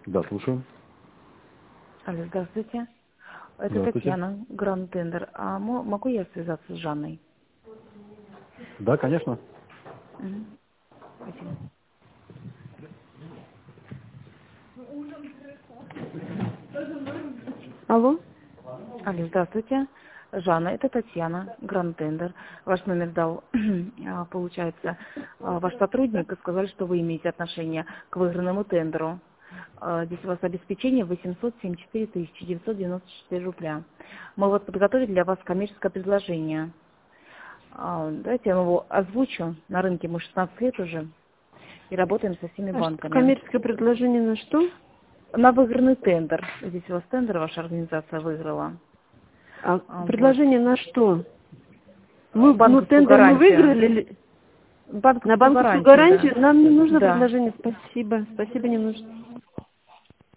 Да, слушаю. Алло, здравствуйте. Это Здравствуйте. Татьяна, Гранд Тендер. А могу я связаться с Жанной? Да, конечно. Спасибо. Алло? Алло, здравствуйте. Жанна, это Татьяна, Гранд Тендер. Ваш номер дал, получается, ваш сотрудник, и сказали, что вы имеете отношение к выигранному тендеру. Здесь у вас обеспечение 874 994 рубля. Мы вот подготовили для вас коммерческое предложение. Давайте я его озвучу. На рынке мы 16 лет уже и работаем со всеми А что, банками. коммерческое предложение на что? На выигранный тендер. Здесь у вас тендер ваша организация выиграла. А Вот. предложение на что? Мы, Банковскую тендер мы гарантию. выиграли? Банковскую На банковскую гарантию, гарантию? да. Нам не нужно Да. предложение. Спасибо. Спасибо, не нужно.